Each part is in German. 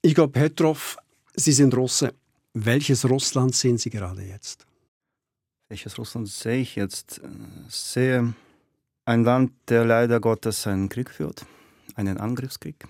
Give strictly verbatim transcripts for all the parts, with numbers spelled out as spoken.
Igor Petrov, Sie sind Russe. Welches Russland sehen Sie gerade jetzt? Welches Russland sehe ich jetzt? Ich sehe ein Land, der leider Gottes einen Krieg führt, einen Angriffskrieg.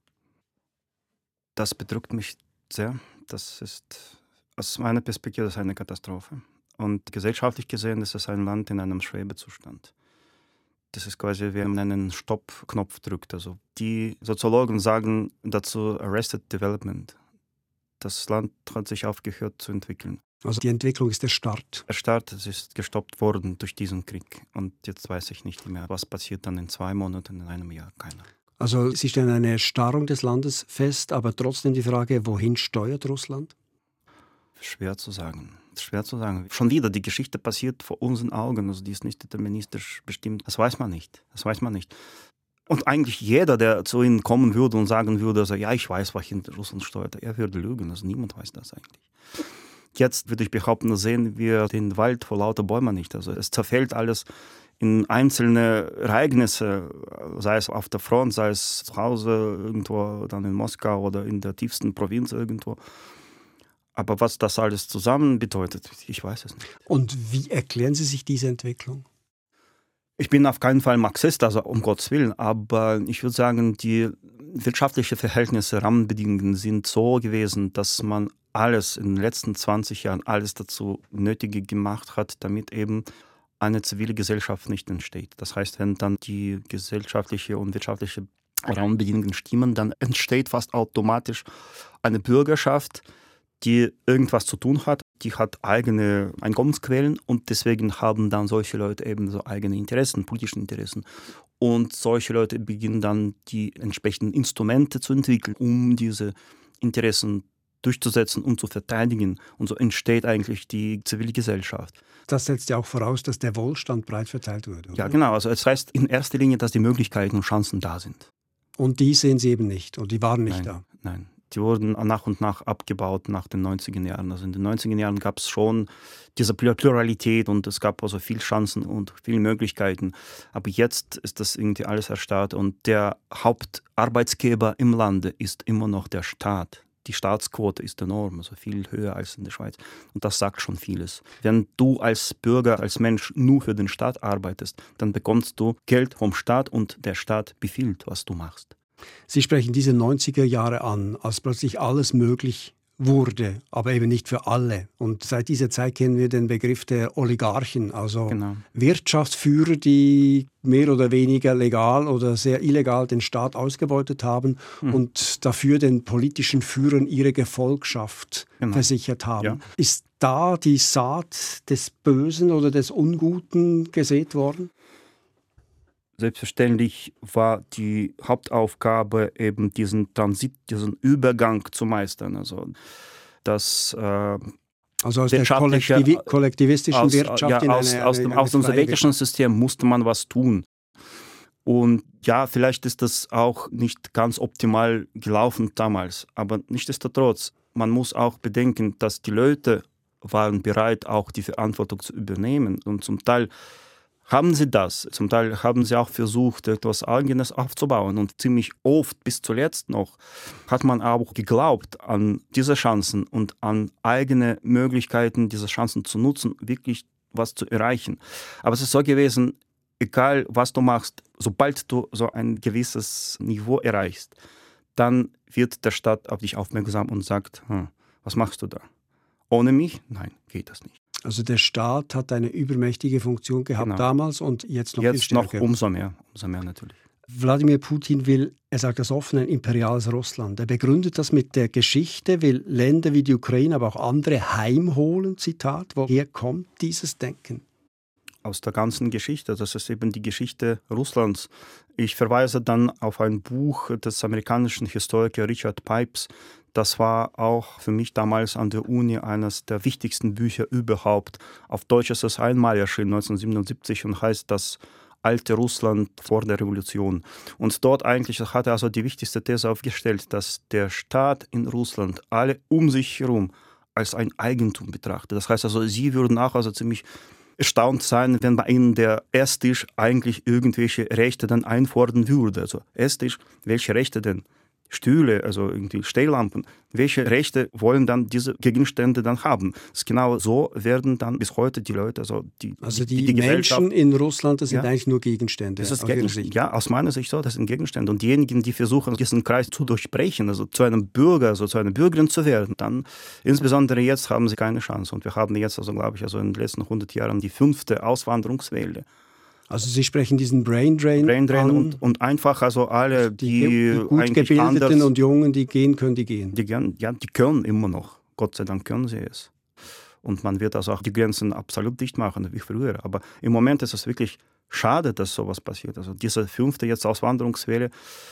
Das bedrückt mich sehr. Das ist aus meiner Perspektive das ist eine Katastrophe. Und gesellschaftlich gesehen ist es ein Land in einem Schwebezustand. Das ist quasi, wie man einen Stoppknopf drückt. Also die Soziologen sagen dazu Arrested Development. Das Land hat sich aufgehört zu entwickeln. Also die Entwicklung ist der Start. Der Start es ist gestoppt worden durch diesen Krieg. Und jetzt weiß ich nicht mehr, was passiert dann in zwei Monaten, in einem Jahr. Keiner. Also Sie stellen eine Erstarrung des Landes fest, aber trotzdem die Frage, wohin steuert Russland? Schwer zu sagen. Schwer zu sagen. Schon wieder, die Geschichte passiert vor unseren Augen. Also die ist nicht deterministisch bestimmt. Das weiß man nicht. Das weiß man nicht. Und eigentlich jeder, der zu Ihnen kommen würde und sagen würde, also, ja, ich weiß, wohin Russland steuert, er würde lügen. Also niemand weiß das eigentlich. Jetzt würde ich behaupten, sehen wir den Wald vor lauter Bäumen nicht. Also es zerfällt alles in einzelne Ereignisse, sei es auf der Front, sei es zu Hause irgendwo, dann in Moskau oder in der tiefsten Provinz irgendwo. Aber was das alles zusammen bedeutet, ich weiß es nicht. Und wie erklären Sie sich diese Entwicklung? Ich bin auf keinen Fall Marxist, also um Gottes Willen, aber ich würde sagen, die wirtschaftlichen Verhältnisse, Rahmenbedingungen sind so gewesen, dass man alles in den letzten zwanzig Jahren, alles dazu Nötige gemacht hat, damit eben eine zivile Gesellschaft nicht entsteht. Das heißt, wenn dann die gesellschaftliche und wirtschaftliche Rahmenbedingungen stimmen, dann entsteht fast automatisch eine Bürgerschaft, die irgendwas zu tun hat, die hat eigene Einkommensquellen und deswegen haben dann solche Leute eben so eigene Interessen, politische Interessen. Und solche Leute beginnen dann die entsprechenden Instrumente zu entwickeln, um diese Interessen durchzusetzen und zu verteidigen. Und so entsteht eigentlich die zivile Gesellschaft. Das setzt ja auch voraus, dass der Wohlstand breit verteilt wird, oder? Ja, genau. Also es heißt in erster Linie, dass die Möglichkeiten und Chancen da sind. Und die sehen Sie eben nicht und die waren nicht nein, da? Nein. Die wurden nach und nach abgebaut nach den neunziger Jahren. Also in den neunziger Jahren gab es schon diese Pluralität und es gab also viele Chancen und viele Möglichkeiten. Aber jetzt ist das irgendwie alles erstarrt und der Hauptarbeitsgeber im Lande ist immer noch der Staat. Die Staatsquote ist enorm, also viel höher als in der Schweiz. Und das sagt schon vieles. Wenn du als Bürger, als Mensch nur für den Staat arbeitest, dann bekommst du Geld vom Staat und der Staat befiehlt, was du machst. Sie sprechen diese neunziger Jahre an, als plötzlich alles möglich wurde, aber eben nicht für alle. Und seit dieser Zeit kennen wir den Begriff der Oligarchen, also genau. Wirtschaftsführer, die mehr oder weniger legal oder sehr illegal den Staat ausgebeutet haben mhm. und dafür den politischen Führern ihre Gefolgschaft genau. versichert haben. Ja. Ist da die Saat des Bösen oder des Unguten gesät worden? Selbstverständlich war die Hauptaufgabe eben diesen Transit, diesen Übergang zu meistern. Also das äh, also aus der kollektiv- kollektivistischen aus, Wirtschaft ja, in aus, eine, aus eine, dem, eine aus dem sowjetischen System musste man was tun. Und ja, vielleicht ist das auch nicht ganz optimal gelaufen damals, aber nichtsdestotrotz, man muss auch bedenken, dass die Leute waren bereit, auch die Verantwortung zu übernehmen und zum Teil haben sie das. Zum Teil haben sie auch versucht, etwas Eigenes aufzubauen. Und ziemlich oft, bis zuletzt noch, hat man auch geglaubt an diese Chancen und an eigene Möglichkeiten, diese Chancen zu nutzen, wirklich was zu erreichen. Aber es ist so gewesen, egal was du machst, sobald du so ein gewisses Niveau erreichst, dann wird der Staat auf dich aufmerksam und sagt, hm, was machst du da? Ohne mich? Nein, geht das nicht. Also der Staat hat eine übermächtige Funktion gehabt genau. damals und jetzt noch jetzt viel stärker. Jetzt noch umso mehr, umso mehr natürlich. Wladimir Putin will, er sagt das offen, ein imperiales Russland. Er begründet das mit der Geschichte, will Länder wie die Ukraine, aber auch andere heimholen, Zitat. Woher kommt dieses Denken? Aus der ganzen Geschichte, das ist eben die Geschichte Russlands. Ich verweise dann auf ein Buch des amerikanischen Historikers Richard Pipes. Das war auch für mich damals an der Uni eines der wichtigsten Bücher überhaupt. Auf Deutsch ist es einmal erschienen, neunzehnhundertsiebenundsiebzig, und heißt das alte Russland vor der Revolution. Und dort eigentlich hat er also die wichtigste These aufgestellt, dass der Staat in Russland alle um sich herum als ein Eigentum betrachtet. Das heißt also, sie würden auch also ziemlich erstaunt sein, wenn bei ihnen der Esstisch eigentlich irgendwelche Rechte dann einfordern würde. Also Esstisch, welche Rechte denn? Stühle, also irgendwie Stehlampen. Welche Rechte wollen dann diese Gegenstände dann haben? Das ist genau so werden dann bis heute die Leute, also die Also die, die, die Menschen in Russland, das sind ja, eigentlich nur Gegenstände. das ist aus Ihrer Sicht. Ja, aus meiner Sicht so, das sind Gegenstände. Und diejenigen, die versuchen, diesen Kreis zu durchbrechen, also zu einem Bürger, also zu einer Bürgerin zu werden, dann insbesondere jetzt haben sie keine Chance. Und wir haben jetzt, also glaube ich, also in den letzten hundert Jahren die fünfte Auswanderungswelle. Also Sie sprechen diesen Brain Drain, Brain Drain an. Und, und einfach also alle, die, die, die gut gebildeten anders, und Jungen, die gehen können, die gehen. Die, ja, die können immer noch. Gott sei Dank können sie es. Und man wird also auch die Grenzen absolut dicht machen, wie früher. Aber im Moment ist es wirklich schade, dass sowas passiert. Also diese fünfte jetzt Auswanderungswelle,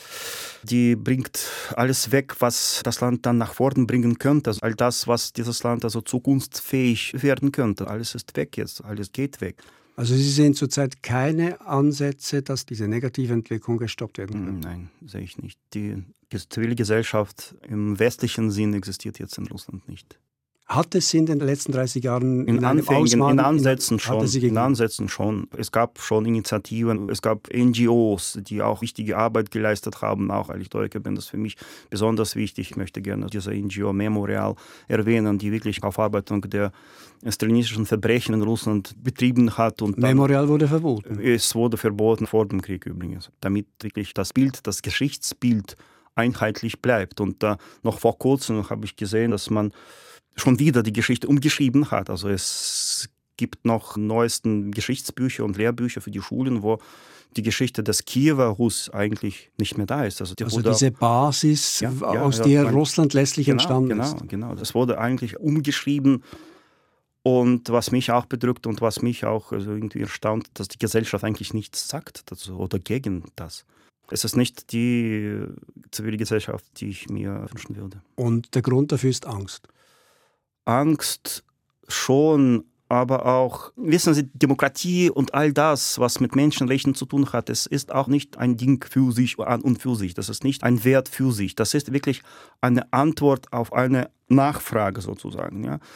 die bringt alles weg, was das Land dann nach vorne bringen könnte. Also all das, was dieses Land also zukunftsfähig werden könnte. Alles ist weg jetzt, alles geht weg. Also Sie sehen zurzeit keine Ansätze, dass diese negative Entwicklung gestoppt werden kann? Nein, sehe ich nicht. Die Zivilgesellschaft im westlichen Sinn existiert jetzt in Russland nicht. Hat es in den letzten dreißig Jahren in, in einem Anfängen, Ausmaß, in Ansätzen schon, sie in Ansätzen schon. Es gab schon Initiativen, es gab N G Os, die auch wichtige Arbeit geleistet haben. Auch als Historiker bin das für mich besonders wichtig. Ich möchte gerne diese N G O Memorial erwähnen, die wirklich Aufarbeitung der stalinistischen Verbrechen in Russland betrieben hat. Und Memorial wurde verboten. Es wurde verboten vor dem Krieg übrigens, damit wirklich das Bild, das Geschichtsbild einheitlich bleibt. Und da noch vor kurzem habe ich gesehen, dass man schon wieder die Geschichte umgeschrieben hat. Also es gibt noch neuesten Geschichtsbücher und Lehrbücher für die Schulen, wo die Geschichte des Kiewer Rus eigentlich nicht mehr da ist. Also, die also diese Basis, ja, ja, aus ja, der mein, Russland letztlich genau, entstanden genau, ist. Genau, genau. Das wurde eigentlich umgeschrieben. Und was mich auch bedrückt und was mich auch also irgendwie erstaunt, dass die Gesellschaft eigentlich nichts sagt dazu oder gegen das. Es ist nicht die Zivilgesellschaft, die ich mir wünschen würde. Und der Grund dafür ist Angst? Angst schon, aber auch, wissen Sie, Demokratie und all das, was mit Menschenrechten zu tun hat, es ist auch nicht ein Ding für sich an und für sich. Das ist nicht ein Wert für sich. Das ist wirklich eine Antwort auf eine Nachfrage sozusagen. Ja?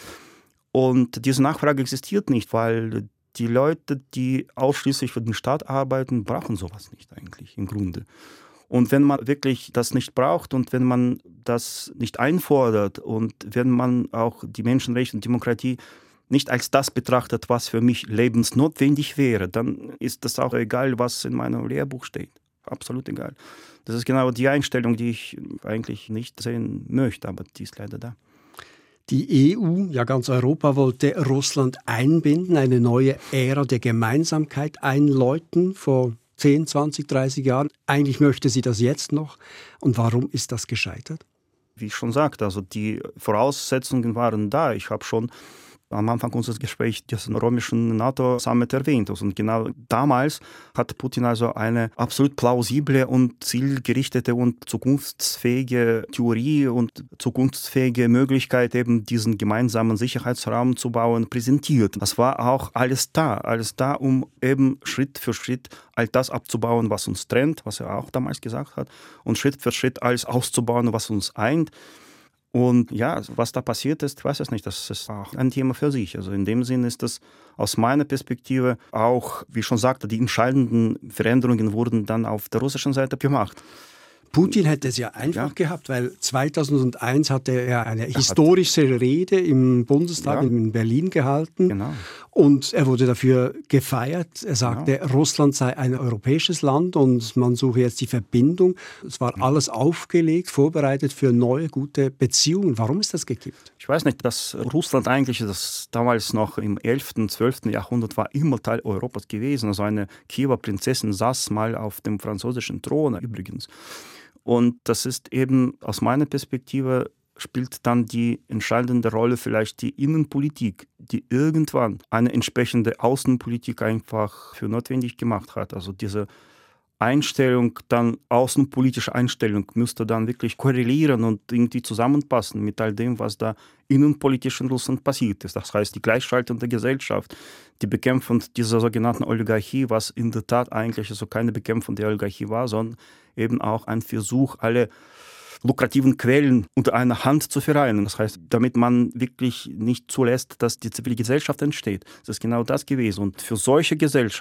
Und diese Nachfrage existiert nicht, weil die Leute, die ausschließlich für den Staat arbeiten, brauchen sowas nicht eigentlich im Grunde. Und wenn man wirklich das nicht braucht und wenn man das nicht einfordert und wenn man auch die Menschenrechte und Demokratie nicht als das betrachtet, was für mich lebensnotwendig wäre, dann ist das auch egal, was in meinem Lehrbuch steht. Absolut egal. Das ist genau die Einstellung, die ich eigentlich nicht sehen möchte, aber die ist leider da. Die E U, ja ganz Europa, wollte Russland einbinden, eine neue Ära der Gemeinsamkeit einläuten vor zehn, zwanzig, dreißig Jahren. Eigentlich möchte sie das jetzt noch. Und warum ist das gescheitert? Wie ich schon sagte, also die Voraussetzungen waren da. Ich habe schon am Anfang unseres Gesprächs den römischen NATO-Summit erwähnt. Und genau damals hat Putin also eine absolut plausible und zielgerichtete und zukunftsfähige Theorie und zukunftsfähige Möglichkeit, eben diesen gemeinsamen Sicherheitsraum zu bauen, präsentiert. Das war auch alles da, alles da, um eben Schritt für Schritt all das abzubauen, was uns trennt, was er auch damals gesagt hat, und Schritt für Schritt alles auszubauen, was uns eint. Und ja, was da passiert ist, ich weiß es nicht, das ist auch ein Thema für sich. Also in dem Sinn ist das aus meiner Perspektive auch, wie ich schon sagte, die entscheidenden Veränderungen wurden dann auf der russischen Seite gemacht. Putin hätte es ja einfach ja. gehabt, weil zweitausendeins hatte er eine er historische Rede im Bundestag ja. in Berlin gehalten. Genau. Und er wurde dafür gefeiert. Er sagte, genau. Russland sei ein europäisches Land und man suche jetzt die Verbindung. Es war alles aufgelegt, vorbereitet für neue, gute Beziehungen. Warum ist das gekippt? Ich weiß nicht, dass Russland eigentlich, das damals noch im elften, zwölften Jahrhundert war, immer Teil Europas gewesen. Also eine Kiewer Prinzessin saß mal auf dem französischen Thron übrigens. Und das ist eben aus meiner Perspektive spielt dann die entscheidende Rolle vielleicht die Innenpolitik, die irgendwann eine entsprechende Außenpolitik einfach für notwendig gemacht hat. Also diese Einstellung, dann außenpolitische Einstellung müsste dann wirklich korrelieren und irgendwie zusammenpassen mit all dem, was da innenpolitisch in Russland passiert ist. Das heißt, die Gleichschaltung der Gesellschaft, die Bekämpfung dieser sogenannten Oligarchie, was in der Tat eigentlich also keine Bekämpfung der Oligarchie war, sondern eben auch ein Versuch, alle lukrativen Quellen unter einer Hand zu vereinen. Das heißt, damit man wirklich nicht zulässt, dass die Zivilgesellschaft entsteht. Das ist genau das gewesen. Und für solche Gesellschaft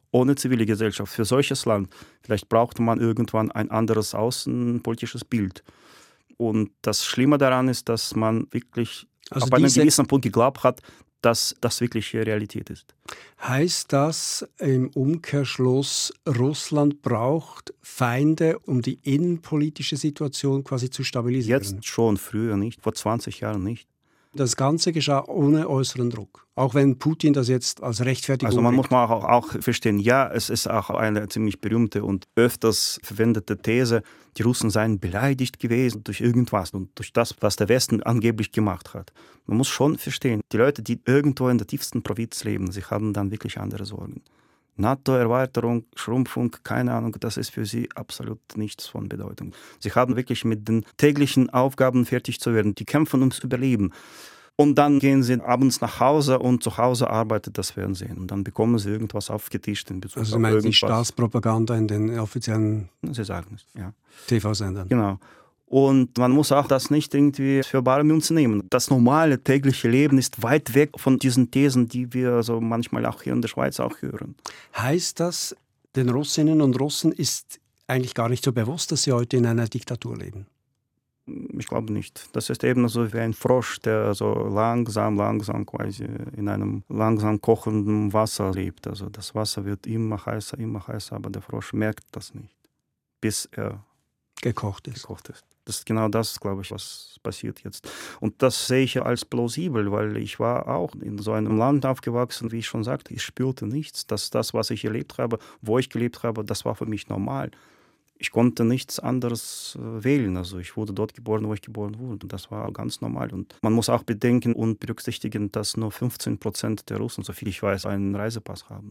ohne zivile Gesellschaft für solches Land. Vielleicht brauchte man irgendwann ein anderes außenpolitisches Bild. Und das Schlimme daran ist, dass man wirklich also ab einem gewissen Punkt geglaubt hat, dass das wirklich Realität ist. Heißt das im Umkehrschluss, Russland braucht Feinde, um die innenpolitische Situation quasi zu stabilisieren? Jetzt schon, früher nicht, vor zwanzig Jahren nicht. Das Ganze geschah ohne äußeren Druck, auch wenn Putin das jetzt als Rechtfertigung... Also man muss mal auch, auch verstehen, ja, es ist auch eine ziemlich berühmte und öfters verwendete These, die Russen seien beleidigt gewesen durch irgendwas und durch das, was der Westen angeblich gemacht hat. Man muss schon verstehen, die Leute, die irgendwo in der tiefsten Provinz leben, sie haben dann wirklich andere Sorgen. NATO-Erweiterung, Schrumpfung, keine Ahnung, das ist für sie absolut nichts von Bedeutung. Sie haben wirklich mit den täglichen Aufgaben fertig zu werden. Die kämpfen ums Überleben. Und dann gehen sie abends nach Hause und zu Hause arbeitet das Fernsehen. Und dann bekommen sie irgendwas aufgetischt in Bezug also auf meinen irgendwas. Die Staatspropaganda in den offiziellen sie sagen es, ja. T V-Sendern. Genau. Und man muss auch das nicht irgendwie für bare Münze nehmen. Das normale tägliche Leben ist weit weg von diesen Thesen, die wir so manchmal auch hier in der Schweiz auch hören. Heißt das, den Russinnen und Russen ist eigentlich gar nicht so bewusst, dass sie heute in einer Diktatur leben? Ich glaube nicht. Das ist eben so wie ein Frosch, der so langsam, langsam quasi in einem langsam kochenden Wasser lebt. Also das Wasser wird immer heißer, immer heißer, aber der Frosch merkt das nicht, bis er gekocht ist. gekocht ist. Das ist genau das, glaube ich, was passiert jetzt. Und das sehe ich als plausibel, weil ich war auch in so einem Land aufgewachsen, wie ich schon sagte, ich spürte nichts. Dass das, was ich erlebt habe, wo ich gelebt habe, das war für mich normal. Ich konnte nichts anderes äh, wählen. Also ich wurde dort geboren, wo ich geboren wurde. Und das war ganz normal. Und man muss auch bedenken und berücksichtigen, dass nur fünfzehn Prozent der Russen, soviel ich weiß, einen Reisepass haben.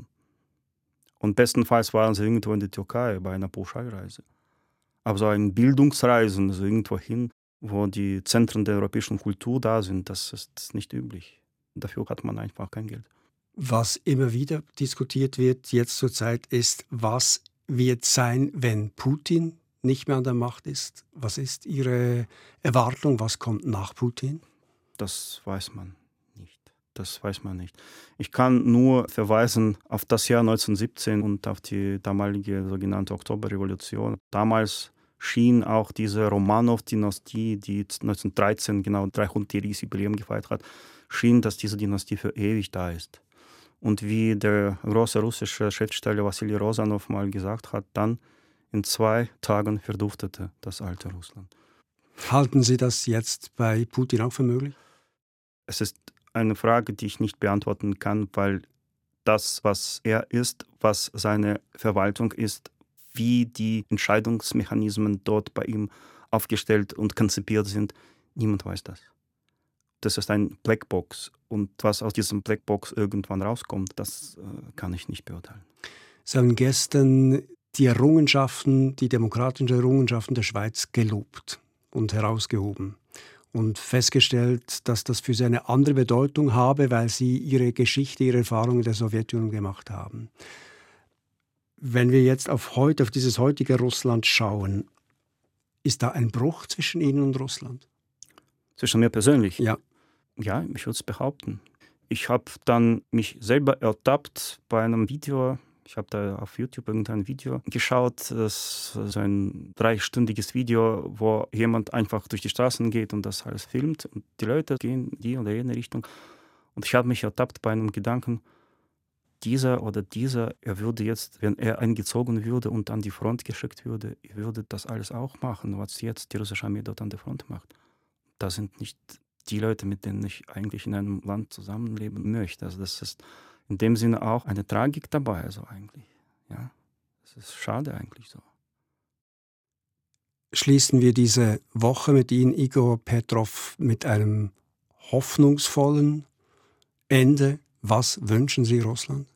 Und bestenfalls waren sie irgendwo in der Türkei bei einer Pauschalreise. Aber so ein Bildungsreisen, also irgendwo hin, wo die Zentren der europäischen Kultur da sind, das ist nicht üblich. Dafür hat man einfach kein Geld. Was immer wieder diskutiert wird jetzt zur Zeit ist, was wird sein, wenn Putin nicht mehr an der Macht ist? Was ist Ihre Erwartung? Was kommt nach Putin? Das weiß man nicht. Das weiß man nicht. Ich kann nur verweisen auf das Jahr neunzehnhundertsiebzehn und auf die damalige sogenannte Oktoberrevolution. Damals schien auch diese Romanow-Dynastie, die neunzehnhundertdreizehn genau dreihundertjähriges Jubiläum gefeiert hat, schien, dass diese Dynastie für ewig da ist. Und wie der große russische Schriftsteller Wassili Rosanow mal gesagt hat, dann in zwei Tagen verduftete das alte Russland. Halten Sie das jetzt bei Putin auch für möglich? Es ist eine Frage, die ich nicht beantworten kann, weil das, was er ist, was seine Verwaltung ist, wie die Entscheidungsmechanismen dort bei ihm aufgestellt und konzipiert sind, niemand weiß das. Das ist ein Blackbox und was aus diesem Blackbox irgendwann rauskommt, das äh, kann ich nicht beurteilen. Sie haben gestern die Errungenschaften, die demokratischen Errungenschaften der Schweiz gelobt und herausgehoben und festgestellt, dass das für Sie eine andere Bedeutung habe, weil Sie Ihre Geschichte, Ihre Erfahrungen der Sowjetunion gemacht haben. Wenn wir jetzt auf heute, auf dieses heutige Russland schauen, ist da ein Bruch zwischen Ihnen und Russland? Zwischen mir persönlich? Ja. Ja, ich würde es behaupten. Ich habe dann mich selber ertappt bei einem Video. Ich habe da auf YouTube irgendein Video geschaut. Das ist so ein dreistündiges Video, wo jemand einfach durch die Straßen geht und das alles filmt. Und die Leute gehen in die oder jene Richtung. Und ich habe mich ertappt bei einem Gedanken, dieser oder dieser, er würde jetzt, wenn er eingezogen würde und an die Front geschickt würde, er würde das alles auch machen, was jetzt die russische Armee dort an der Front macht. Das sind nicht die Leute, mit denen ich eigentlich in einem Land zusammenleben möchte. Also das ist in dem Sinne auch eine Tragik dabei, also eigentlich. Ja, es ist schade eigentlich so. Schließen wir diese Woche mit Ihnen, Igor Petrov, mit einem hoffnungsvollen Ende. Was wünschen Sie Russland?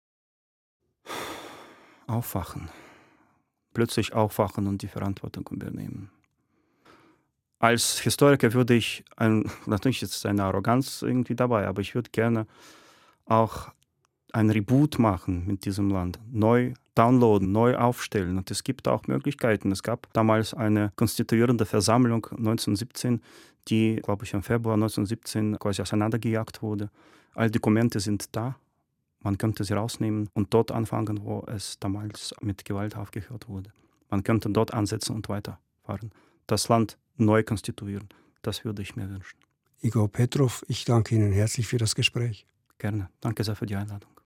Aufwachen. Plötzlich aufwachen und die Verantwortung übernehmen. Als Historiker würde ich, ein, natürlich ist eine Arroganz irgendwie dabei, aber ich würde gerne auch ein Reboot machen mit diesem Land. Neu downloaden, neu aufstellen. Und es gibt auch Möglichkeiten. Es gab damals eine konstituierende Versammlung neunzehnhundertsiebzehn, die, glaube ich, im Februar neunzehnhundertsiebzehn quasi auseinandergejagt wurde. Alle Dokumente sind da. Man könnte sie rausnehmen und dort anfangen, wo es damals mit Gewalt aufgehört wurde. Man könnte dort ansetzen und weiterfahren. Das Land neu konstituieren. Das würde ich mir wünschen. Igor Petrov, ich danke Ihnen herzlich für das Gespräch. Gerne. Danke sehr für die Einladung.